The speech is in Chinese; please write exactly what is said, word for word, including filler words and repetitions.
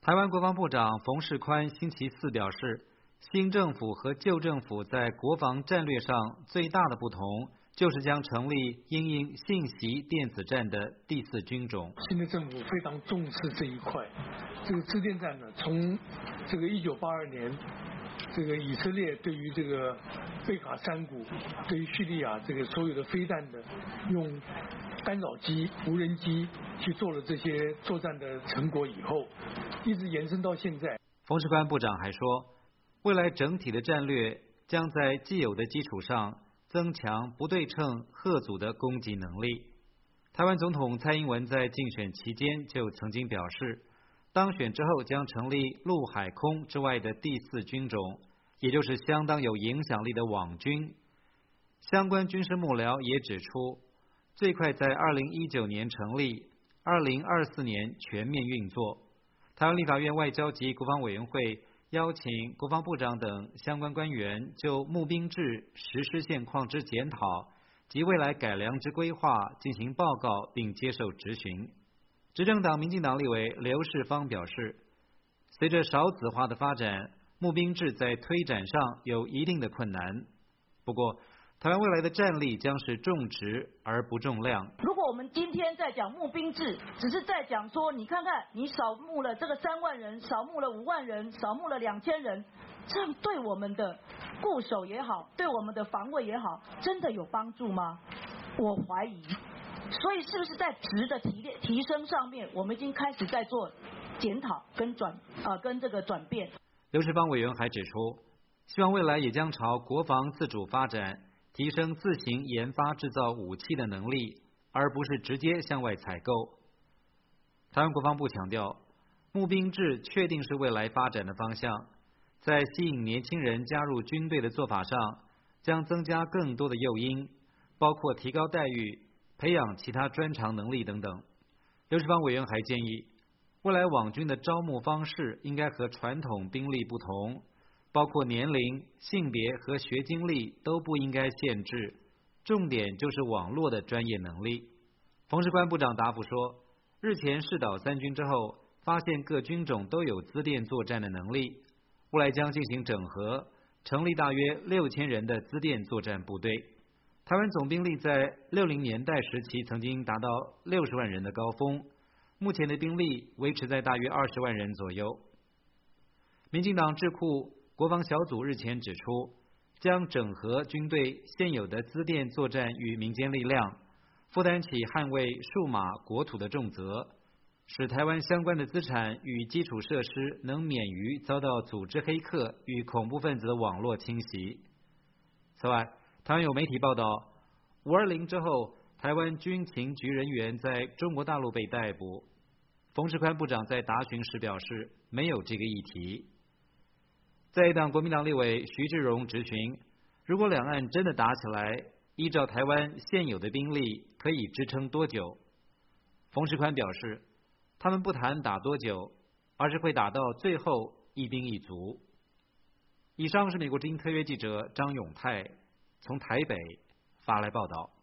台湾国防部长冯世宽星期四表示，新政府和旧政府在国防战略上最大的不同，就是将成立因应信息电子战的第四军种。 新的政府非常重视这一块，这个支电战呢，从这个一九八二年，这个以色列对于这个贝卡山谷，对于叙利亚这个所有的飞弹的用干扰机、无人机去做了这些作战的成果以后，一直延伸到现在。 冯世宽部长还说，未来整体的战略将在既有的基础上增强不对称嚇阻的攻击能力。台湾总统蔡英文在竞选期间就曾经表示，当选之后将成立陆海空之外的第四军种，也就是相当有影响力的网军。相关军事幕僚也指出，最快在二零一九年成立，二零二四年全面运作。台湾立法院外交及国防委员会邀请国防部长等相关官员就募兵制实施现况之检讨及未来改良之规划进行报告并接受质询。执政党民进党立委刘世芳表示，随着少子化的发展，募兵制在推展上有一定的困难。不过，台湾未来的战力将是重质而不重量。 如果我们今天在讲募兵制，只是在讲说，你看看你少募了这个三万人，少募了五万人，少募了两千人，这样对我们的固守也好，对我们的防卫也好，真的有帮助吗？我怀疑。所以是不是在值的提提升上面，我们已经开始在做检讨跟转呃跟这个转变。 刘世芳委员还指出，希望未来也将朝国防自主发展，提升自行研发制造武器的能力，而不是直接向外采购。台湾国防部强调，募兵制确定是未来发展的方向，在吸引年轻人加入军队的做法上，将增加更多的诱因，包括提高待遇、培养其他专长能力等等。刘世芳委员还建议，未来网军的招募方式应该和传统兵力不同，包括年龄、性别和学经历都不应该限制，重点就是网络的专业能力。冯世宽部长答复说，日前试导三军之后，发现各军种都有资电作战的能力，未来将进行整合，成立大约六千人的资电作战部队。台湾总兵力在六零年代时期曾经达到六十万人的高峰，目前的兵力维持在大约二十万人左右。民进党智库国防小组日前指出，将整合军队现有的资电作战与民间力量，负担起捍卫数码国土的重责，使台湾相关的资产与基础设施能免于遭到组织黑客与恐怖分子的网络侵袭。此外，台湾有媒体报道，五二零之后，台湾军情局人员在中国大陆被逮捕。冯世宽部长在答询时表示，没有这个议题。在野党国民党立委徐志荣质询，如果两岸真的打起来，依照台湾现有的兵力，可以支撑多久？冯世宽表示，他们不谈打多久，而是会打到最后一兵一卒。以上是美国之音特约记者张永泰从台北发来报道。